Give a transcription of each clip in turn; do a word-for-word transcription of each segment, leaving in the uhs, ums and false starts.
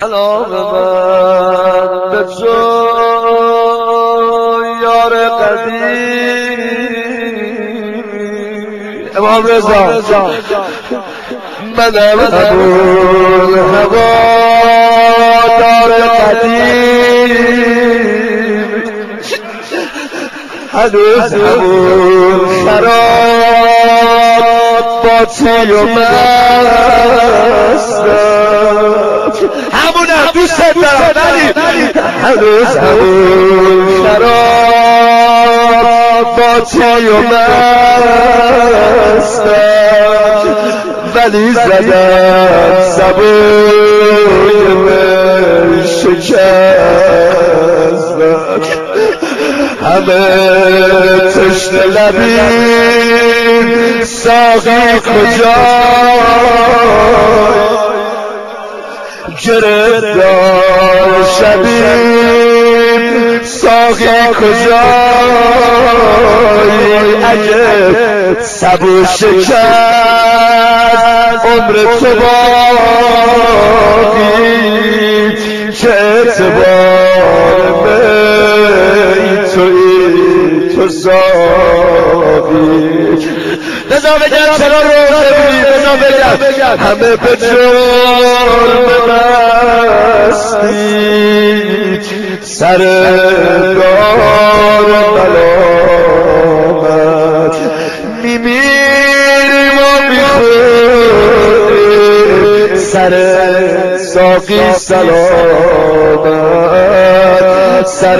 علاقه من به تو یار قدیم امام رضا منم همون هوادار قدیم هنوز همون خراب باطی و مستم همونم دوست دارم هنوز همون خراب باطی و مستم ولی زدم سبوی من شکستم همه تشنه لبیم ساقی کجای گرفتار شبیم ساقی کجای اگه سبو شکست عمر تو باقی که اعتبار می تویی تو ساقی بزا بگم چرا رو ببینی بزا بگم همه به جرم مستی سر دار ملامت میمیریم و میخوریم سر ساقی سلامت سر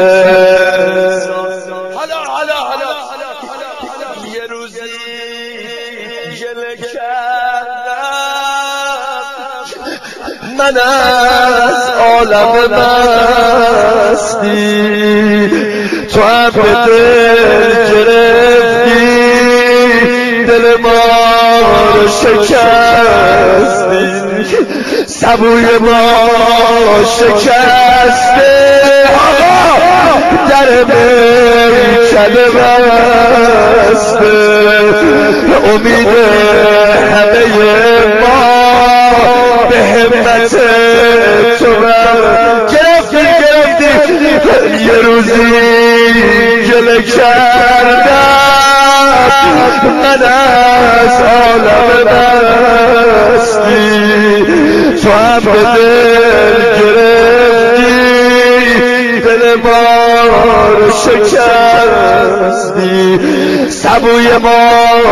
من از عالم مستی تو هم به دل گرفتی دل ما رو شکستی سبوی ما شکسته آقا در میکده بسته امید همه ما به همت تو گرفتی گرفتی یه روزی گله کردم من از عالم مستی تو هم به دل گرفتی دل ما رو شکستی سبوی ما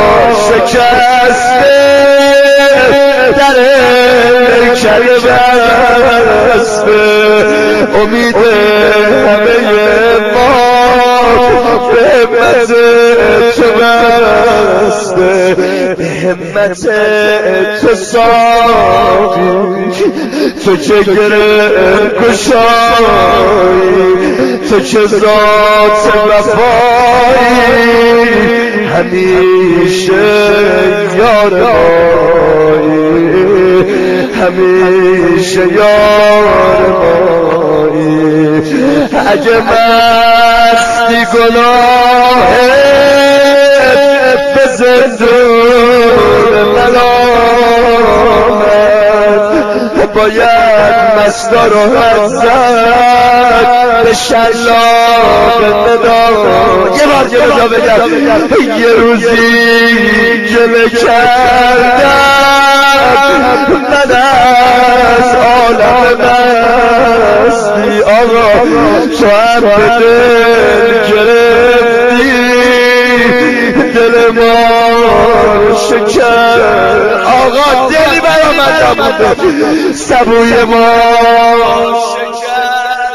شکسته در میکده بسته امید همه ما به همت تو بسته به همت تو ساقی تو که گره گشایی تو که ذات وفایی همیشه یار مایی همیشه یار مایی اگه مستی گناهه به زندون ملامت باید مستا رو حد زد به شلاق ندام یه بار یه بار بگم یه روزی گله کردم من از عالم مستی آقا تو هم به دل گرفتی دل ما شکر آقا دلی برآمد بوده سبوی ما شکر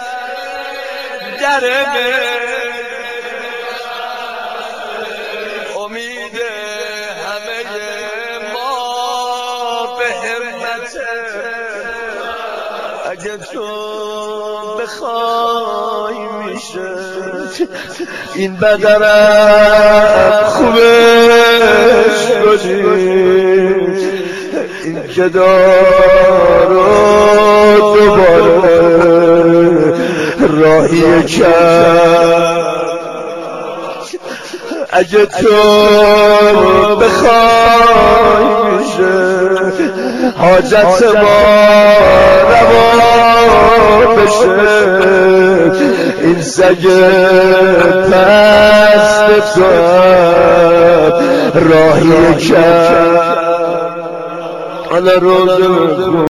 در امید همه ما به همت اگه تو بخوای میشه این بدنم خوبش کنی این جدارو دوباره راهی کرد اگه تو بخوای میشه حاجت ما روا این سگ پست تو راهی کرد. حالا روزه